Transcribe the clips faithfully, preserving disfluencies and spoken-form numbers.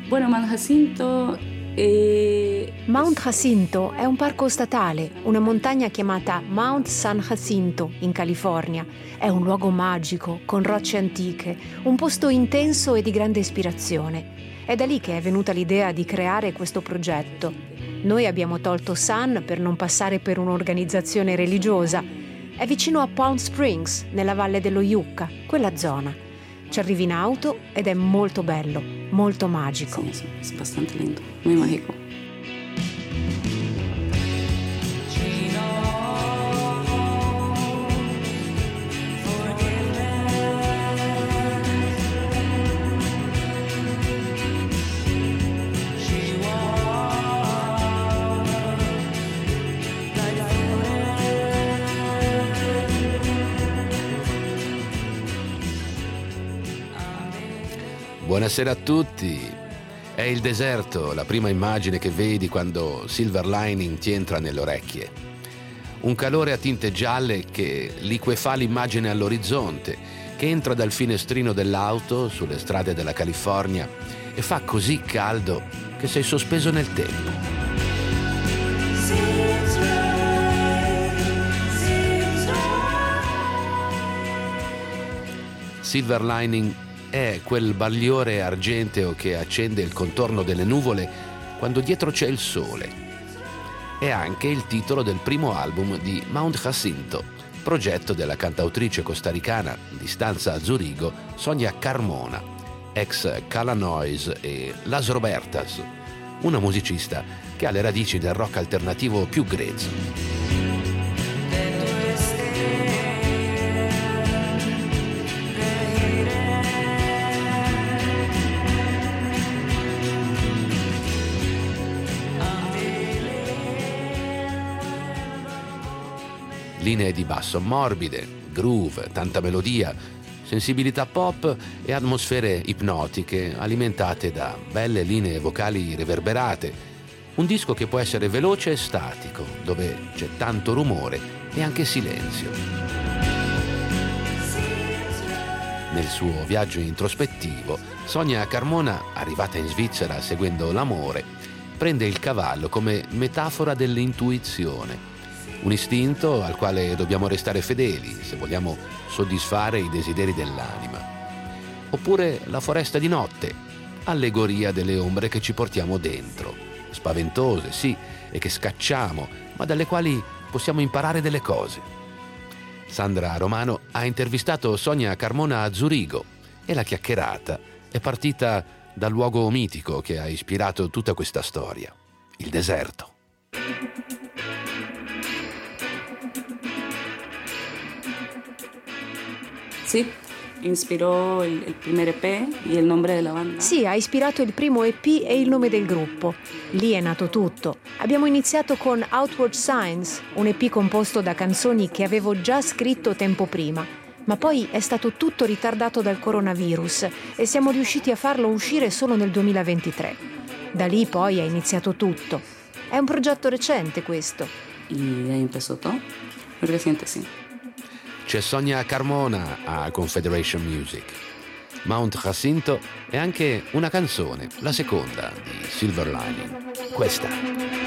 Bueno, Mount Jacinto eh... Mount Jacinto è un parco statale, una montagna chiamata Mount San Jacinto in California. È un luogo magico, con rocce antiche, un posto intenso e di grande ispirazione. È da lì che è venuta l'idea di creare questo progetto. Noi abbiamo tolto San per non passare per un'organizzazione religiosa. È vicino a Palm Springs, nella valle dello Yucca, quella zona. Ci arrivi in auto ed è molto bello, molto magico. Sì, sì, è abbastanza lindo, muy mágico. Buonasera a tutti. È il deserto, la prima immagine che vedi quando Silver Lining ti entra nelle orecchie. Un calore a tinte gialle che liquefà l'immagine all'orizzonte, che entra dal finestrino dell'auto sulle strade della California e fa così caldo che sei sospeso nel tempo. Silver Lining è quel bagliore argenteo che accende il contorno delle nuvole quando dietro c'è il sole. È anche il titolo del primo album di Mount Jacinto, progetto della cantautrice costaricana di stanza a Zurigo Sonia Carmona, ex Cala Noise e Las Robertas, una musicista che ha le radici del rock alternativo più grezzo. Linee di basso morbide, groove, tanta melodia, sensibilità pop e atmosfere ipnotiche alimentate da belle linee vocali riverberate. Un disco che può essere veloce e statico, dove c'è tanto rumore e anche silenzio. Nel suo viaggio introspettivo, Sonia Carmona, arrivata in Svizzera seguendo l'amore, prende il cavallo come metafora dell'intuizione. Un istinto al quale dobbiamo restare fedeli se vogliamo soddisfare i desideri dell'anima. Oppure la foresta di notte, allegoria delle ombre che ci portiamo dentro, spaventose, sì, e che scacciamo, ma dalle quali possiamo imparare delle cose. Sandra Romano ha intervistato Sonia Carmona a Zurigo e la chiacchierata è partita dal luogo mitico che ha ispirato tutta questa storia, il deserto. Sì, ispirò il, il primo E P e il nome della banda. Sì, ha ispirato il primo E P e il nome del gruppo. Lì è nato tutto. Abbiamo iniziato con Outward Signs, un E P composto da canzoni che avevo già scritto tempo prima, ma poi è stato tutto ritardato dal coronavirus e siamo riusciti a farlo uscire solo nel duemilaventitré. Da lì poi è iniziato tutto. È un progetto recente questo. E ahí empezó todo. Muy reciente, sì. C'è Sonia Carmona a Confederation Music. Mount Jacinto è anche una canzone, la seconda di Silver Lining. Questa.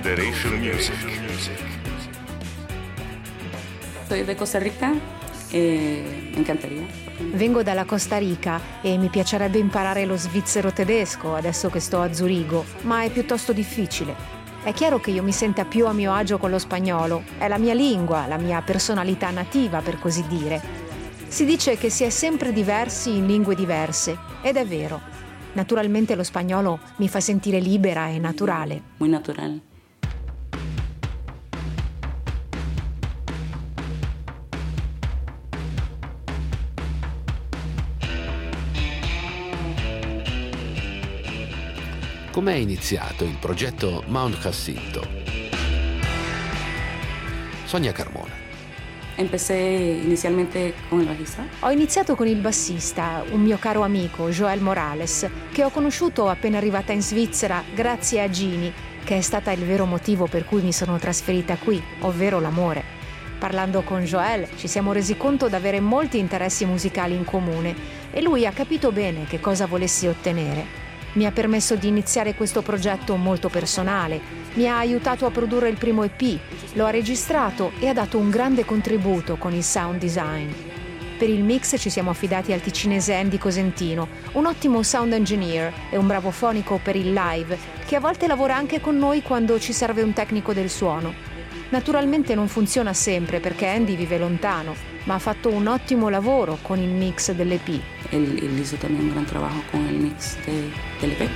Federation Music. Soy de Costa Rica e me encantaría. Vengo dalla Costa Rica e mi piacerebbe imparare lo svizzero tedesco adesso che sto a Zurigo, ma è piuttosto difficile. È chiaro che io mi senta più a mio agio con lo spagnolo, è la mia lingua, la mia personalità nativa, per così dire. Si dice che si è sempre diversi in lingue diverse, ed è vero. Naturalmente lo spagnolo mi fa sentire libera e naturale. Muy natural. Com'è iniziato il progetto Mount Jacinto? Sonia Carmona. Empecé inicialmente con el bajista. Ho iniziato con il bassista, un mio caro amico, Joel Morales, che ho conosciuto appena arrivata in Svizzera grazie a Ginny, che è stata il vero motivo per cui mi sono trasferita qui, ovvero l'amore. Parlando con Joel ci siamo resi conto di avere molti interessi musicali in comune e lui ha capito bene che cosa volessi ottenere. Mi ha permesso di iniziare questo progetto molto personale, mi ha aiutato a produrre il primo E P, lo ha registrato e ha dato un grande contributo con il sound design. Per il mix ci siamo affidati al ticinese Andy Cosentino, un ottimo sound engineer e un bravo fonico per il live, che a volte lavora anche con noi quando ci serve un tecnico del suono. Naturalmente non funziona sempre perché Andy vive lontano, ma ha fatto un ottimo lavoro con il mix dell'E P. Él, él hizo también un gran trabajo con el mix de, del E P.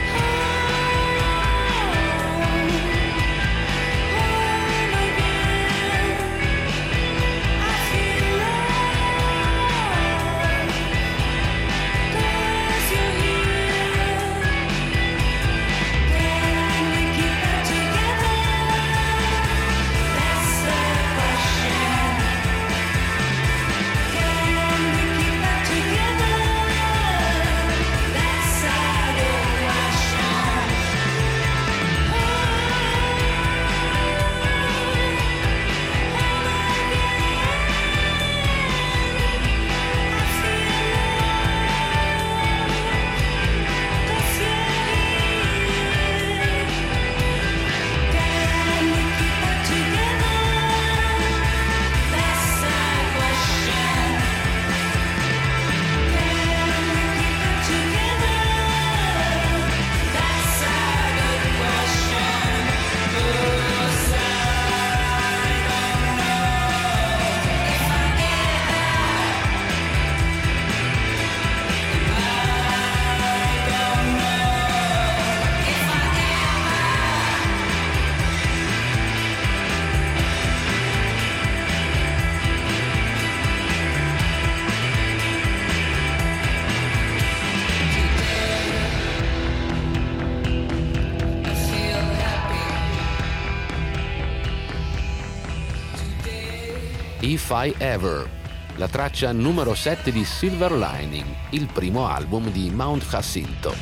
If I Ever, la traccia numero sette di Silver Lining, il primo album di Mount Jacinto.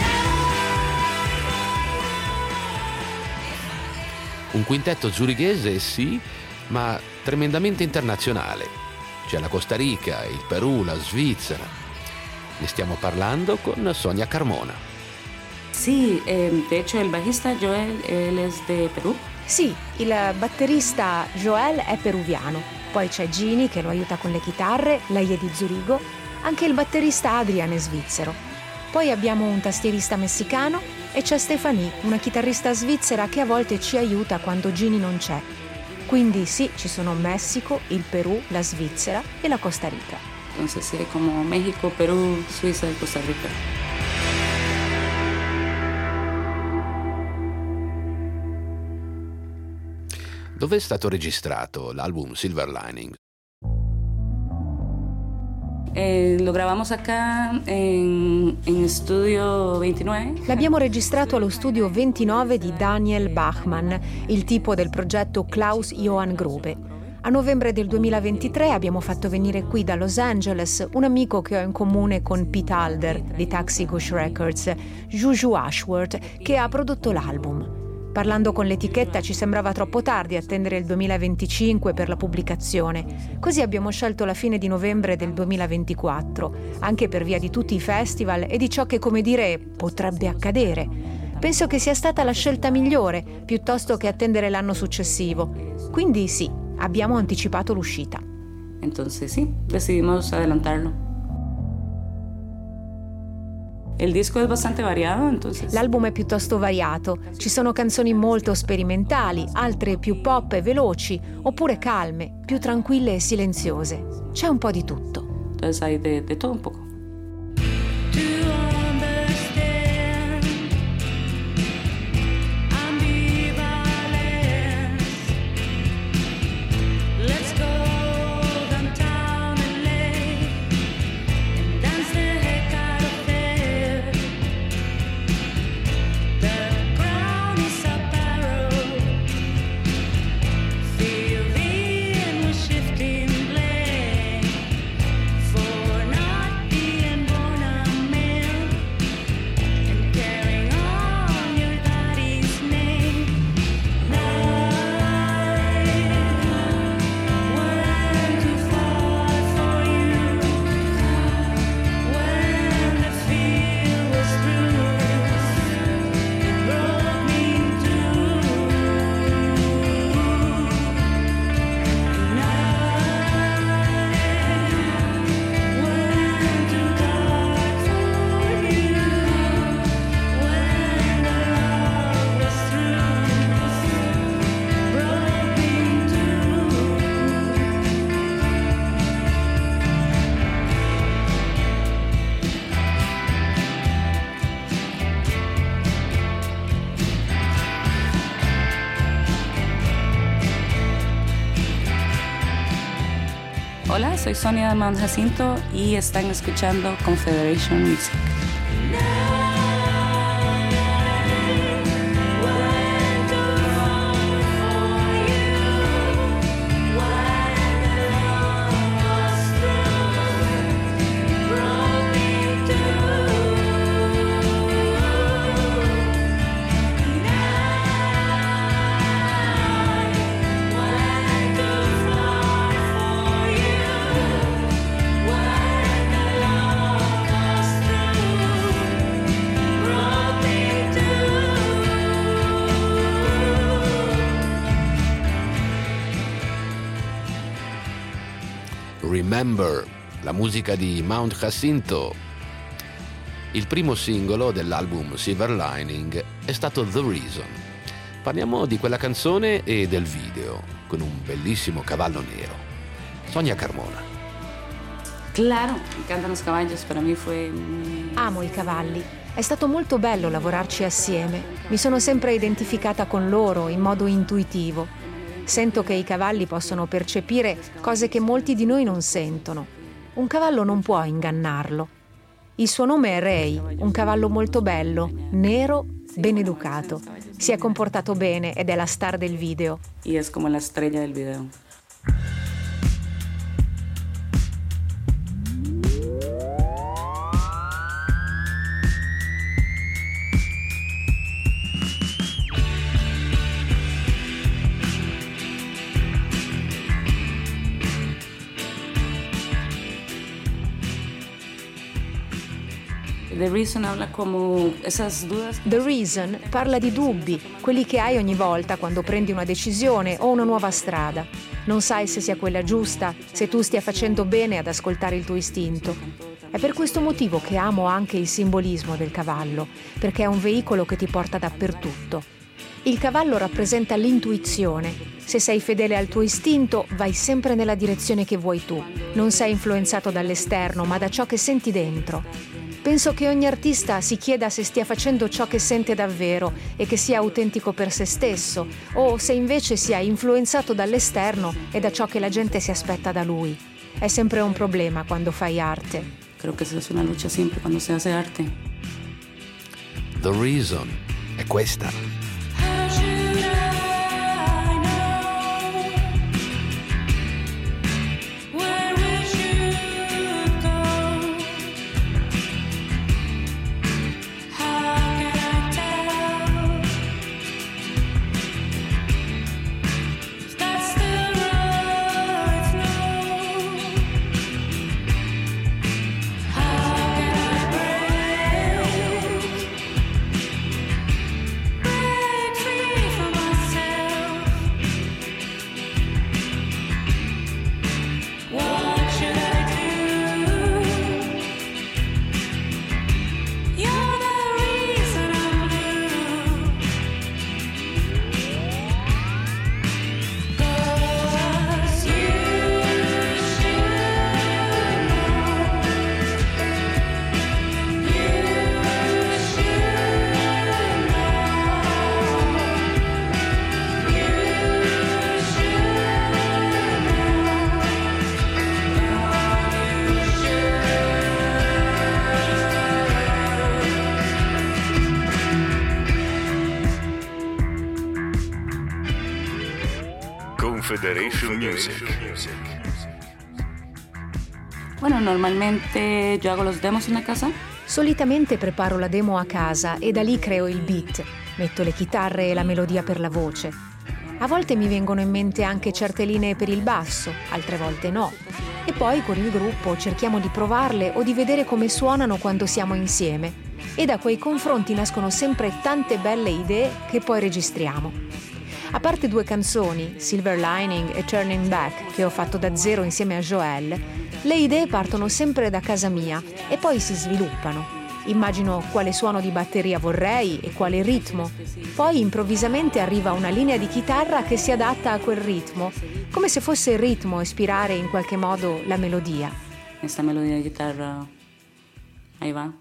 Un quintetto zurighese, sì, ma tremendamente internazionale. C'è la Costa Rica, il Perù, la Svizzera. Ne stiamo parlando con Sonia Carmona. Sí, eh, de hecho el bajista Joel, él es de Perú. Sì, il batterista Joel è peruviano. Poi c'è Ginny che lo aiuta con le chitarre, lei è di Zurigo. Anche il batterista Adrian è svizzero. Poi abbiamo un tastierista messicano e c'è Stephanie, una chitarrista svizzera che a volte ci aiuta quando Ginny non c'è. Quindi sì, ci sono Messico, il Perù, la Svizzera e la Costa Rica. Entonces sí, como México, Perú, Suiza y Costa Rica. Dove è stato registrato l'album Silver Lining? Eh, lo grabamos acá en, en Studio ventinove. L'abbiamo registrato allo studio ventinove di Daniel Bachmann, il tipo del progetto Klaus Johann Grobe. A novembre del duemilaventitré abbiamo fatto venire qui da Los Angeles un amico che ho in comune con Pete Halder di Taxi Gush Records, Juju Ashworth, che ha prodotto l'album. Parlando con l'etichetta ci sembrava troppo tardi attendere il duemilaventicinque per la pubblicazione, così abbiamo scelto la fine di novembre del duemilaventiquattro, anche per via di tutti i festival e di ciò che, come dire, potrebbe accadere. Penso che sia stata la scelta migliore, piuttosto che attendere l'anno successivo. Quindi sì, abbiamo anticipato l'uscita. Entonces sí, decidimos adelantarlo. Il disco è bastante variato, entonces... L'album è piuttosto variato. Ci sono canzoni molto sperimentali, altre più pop e veloci, oppure calme, più tranquille e silenziose. C'è un po' di tutto. Entonces hay de, de todo un poco. Hola, soy Sonia de Mount Jacinto y están escuchando Confederation Music. Remember, la musica di Mount Jacinto. Il primo singolo dell'album Silver Lining è stato The Reason. Parliamo di quella canzone e del video, con un bellissimo cavallo nero. Sonia Carmona. Claro, me encantan los caballos, para mí fue... Amo i cavalli. È stato molto bello lavorarci assieme. Mi sono sempre identificata con loro in modo intuitivo. Sento che i cavalli possono percepire cose che molti di noi non sentono. Un cavallo non può ingannarlo. Il suo nome è Ray, un cavallo molto bello, nero, ben educato. Si è comportato bene ed è la star del video. Y es como la estrella del video. The Reason habla como esas dudas. The Reason parla di dubbi, quelli che hai ogni volta quando prendi una decisione o una nuova strada. Non sai se sia quella giusta, se tu stia facendo bene ad ascoltare il tuo istinto. È per questo motivo che amo anche il simbolismo del cavallo, perché è un veicolo che ti porta dappertutto. Il cavallo rappresenta l'intuizione. Se sei fedele al tuo istinto, vai sempre nella direzione che vuoi tu. Non sei influenzato dall'esterno, ma da ciò che senti dentro. Penso che ogni artista si chieda se stia facendo ciò che sente davvero e che sia autentico per se stesso, o se invece sia influenzato dall'esterno e da ciò che la gente si aspetta da lui. È sempre un problema quando fai arte. Creo que esa es una lucha siempre cuando se hace arte. The Reason è questa. Confederation Music. Bueno, normalmente yo hago los demos en la casa. Solitamente preparo la demo a casa e da lì creo il beat, metto le chitarre e la melodia per la voce. A volte mi vengono in mente anche certe linee per il basso, altre volte no. E poi con il gruppo cerchiamo di provarle o di vedere come suonano quando siamo insieme. E da quei confronti nascono sempre tante belle idee che poi registriamo. A parte due canzoni, Silver Lining e Turning Back, che ho fatto da zero insieme a Joel, le idee partono sempre da casa mia e poi si sviluppano. Immagino quale suono di batteria vorrei e quale ritmo. Poi improvvisamente arriva una linea di chitarra che si adatta a quel ritmo, come se fosse il ritmo a ispirare in qualche modo la melodia. Questa melodia di chitarra, ahí va.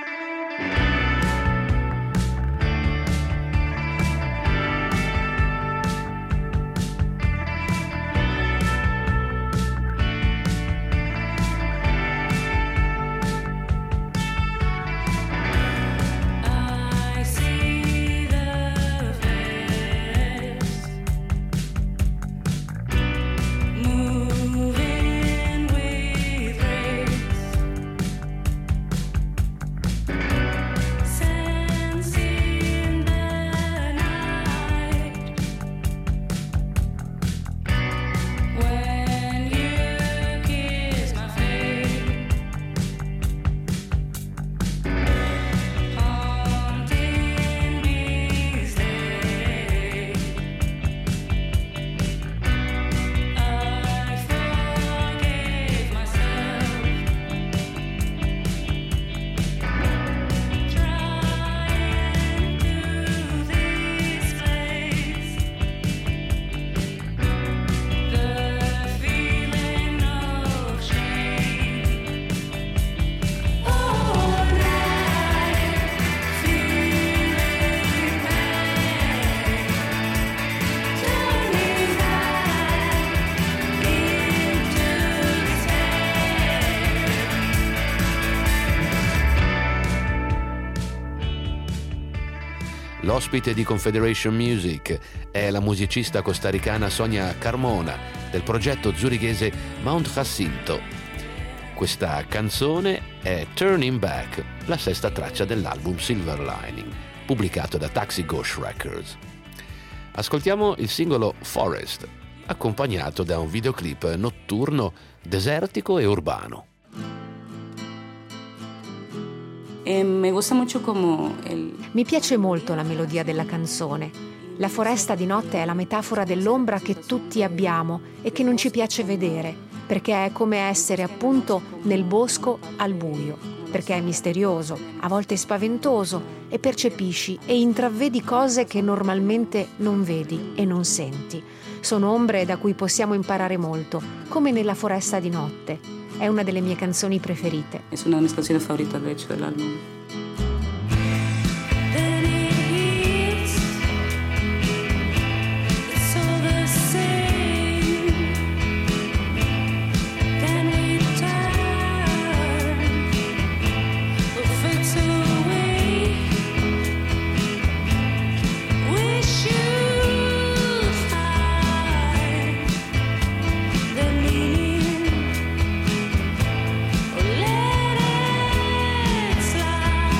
L'ospite di Confederation Music è la musicista costaricana Sonia Carmona del progetto zurighese Mount Jacinto. Questa canzone è Turning Back, la sesta traccia dell'album Silver Lining, pubblicato da Taxi Ghost Records. Ascoltiamo il singolo Forest, accompagnato da un videoclip notturno, desertico e urbano. E me gusta mucho como el... Mi piace molto la melodia della canzone. La foresta di notte è la metafora dell'ombra che tutti abbiamo e che non ci piace vedere, perché è come essere appunto nel bosco al buio, perché è misterioso, a volte spaventoso, e percepisci e intravedi cose che normalmente non vedi e non senti. Sono ombre da cui possiamo imparare molto, come nella foresta di notte. È una delle mie canzoni preferite. Es una de mis canciones favoritas, de hecho, del álbum. Let it slide.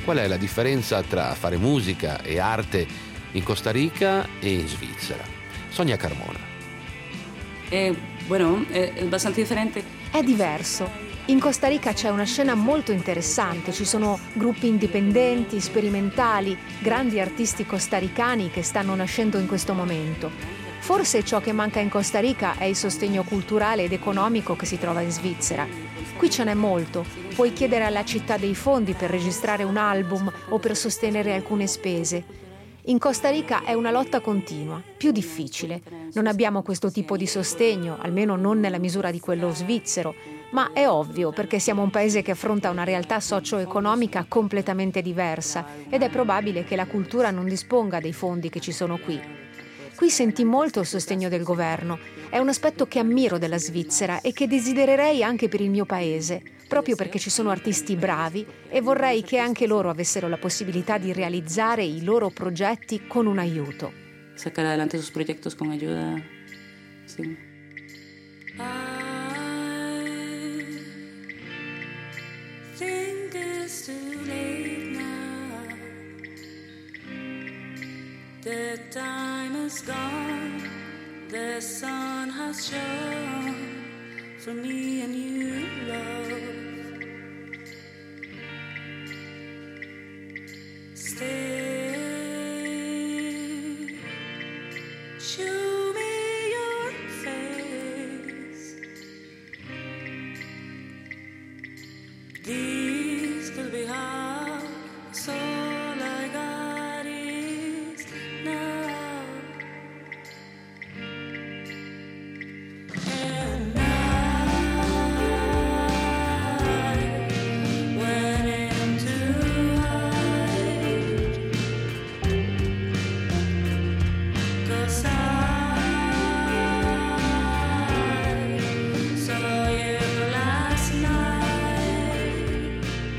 Qual è la differenza tra fare musica e arte in Costa Rica e in Svizzera? Sonia Carmona. Eh, bueno, è, è bastante differente. È diverso. In Costa Rica c'è una scena molto interessante, ci sono gruppi indipendenti, sperimentali, grandi artisti costaricani che stanno nascendo in questo momento. Forse ciò che manca in Costa Rica è il sostegno culturale ed economico che si trova in Svizzera. Qui ce n'è molto, puoi chiedere alla città dei fondi per registrare un album o per sostenere alcune spese. In Costa Rica è una lotta continua, più difficile. Non abbiamo questo tipo di sostegno, almeno non nella misura di quello svizzero, ma è ovvio perché siamo un paese che affronta una realtà socio-economica completamente diversa ed è probabile che la cultura non disponga dei fondi che ci sono qui. Qui senti molto il sostegno del governo, è un aspetto che ammiro della Svizzera e che desidererei anche per il mio paese, proprio perché ci sono artisti bravi e vorrei che anche loro avessero la possibilità di realizzare i loro progetti con un aiuto. Sacar adelante sus proyectos con ayuda. Sí. The time is gone, the sun has shone for me and you, love. Stay, show me your face. These could be hard, so I got is now. And I went into hide, 'cause I saw you last night.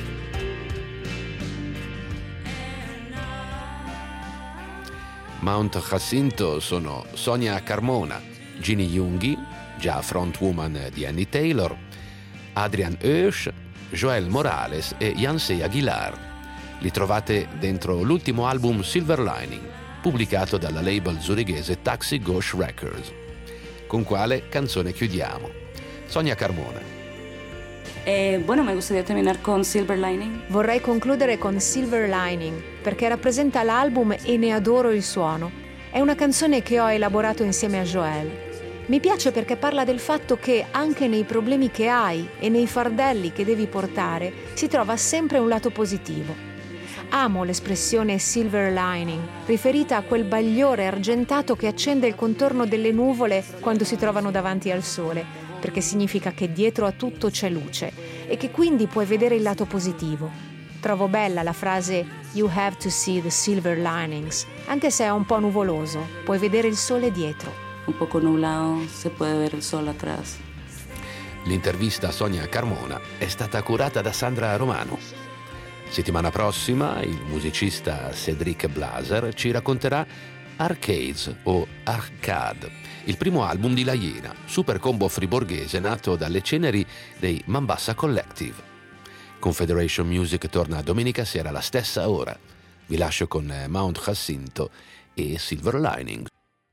Mount Jacinto sono Sonia Carmona, Ginny Junghi, già frontwoman di Annie Taylor, Adrian Oesch, Joel Morales e Yancey Aguilar. Li trovate dentro l'ultimo album Silver Lining, pubblicato dalla label zurighese Taxi Gauche Records. Con quale canzone chiudiamo? Sonia Carmona. Eh, bueno, me gustaría terminar con Silver Lining. Vorrei concludere con Silver Lining perché rappresenta l'album e ne adoro il suono. È una canzone che ho elaborato insieme a Joel. Mi piace perché parla del fatto che anche nei problemi che hai e nei fardelli che devi portare si trova sempre un lato positivo. Amo l'espressione silver lining, riferita a quel bagliore argentato che accende il contorno delle nuvole quando si trovano davanti al sole, perché significa che dietro a tutto c'è luce e che quindi puoi vedere il lato positivo. Trovo bella la frase "You have to see the silver linings", anche se è un po' nuvoloso, puoi vedere il sole dietro. Un poco nublado, se puede ver el sol atrás. L'intervista a Sonia Carmona è stata curata da Sandra Romano. Settimana prossima il musicista Cédric Blaser ci racconterà Arcades o Arcade, il primo album di La Iena, super combo friborghese nato dalle ceneri dei Mambassa Collective. Confederation Music torna domenica sera alla stessa ora. Vi lascio con Mount Jacinto e Silver Lining.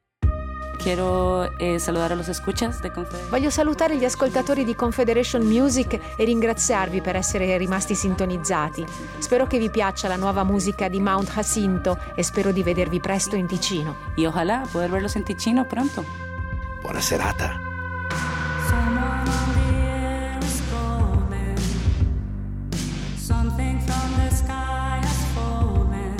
Quiero eh, saludar a los escuchas de Confederation. Voglio salutare gli ascoltatori di Confederation Music e ringraziarvi per essere rimasti sintonizzati. Spero che vi piaccia la nuova musica di Mount Jacinto e spero di vedervi presto in Ticino. Y ojalá poder verlos en Ticino pronto. Buona serata. Someone on the air is calling. Something from the sky has fallen.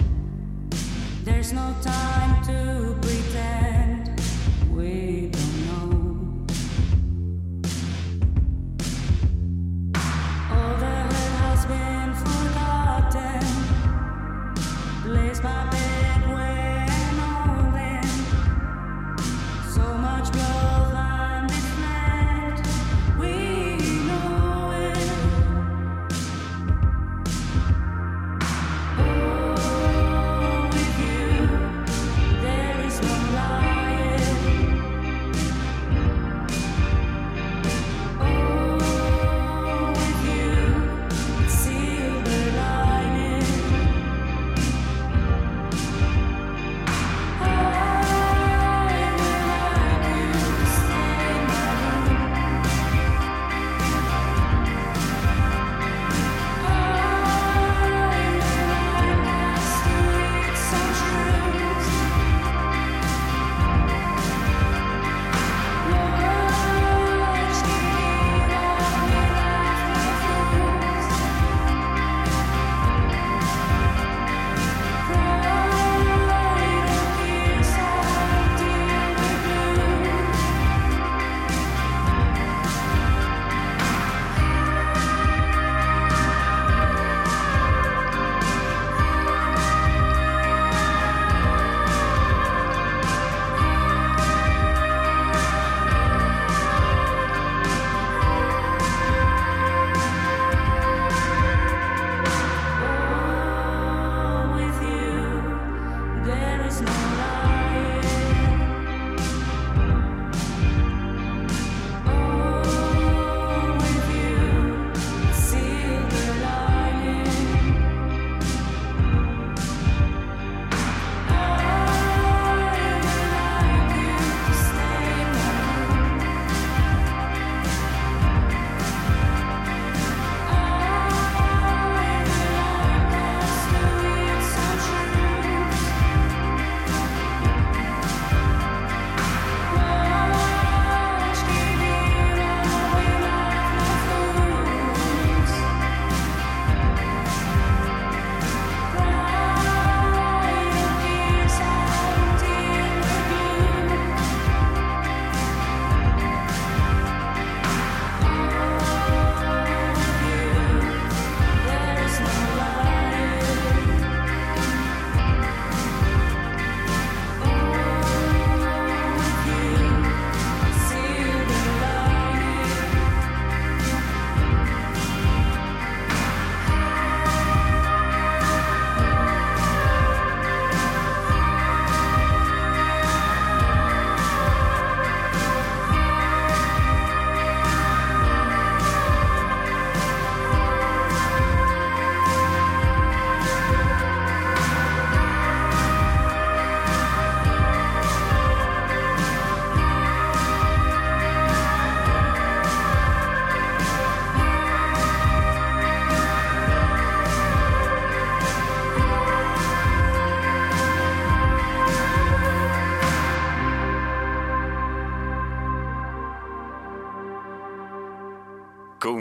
There's no time to pretend we don't know. All the hurt has been forgotten. Place my bed when all in. So much blood and deflect. We know it. Oh, with you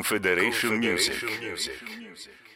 Confederation Music.